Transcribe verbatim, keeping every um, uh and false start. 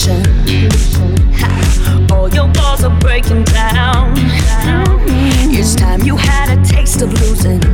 illusion. Ha. All your walls are breaking down. It's time you had a taste of losing.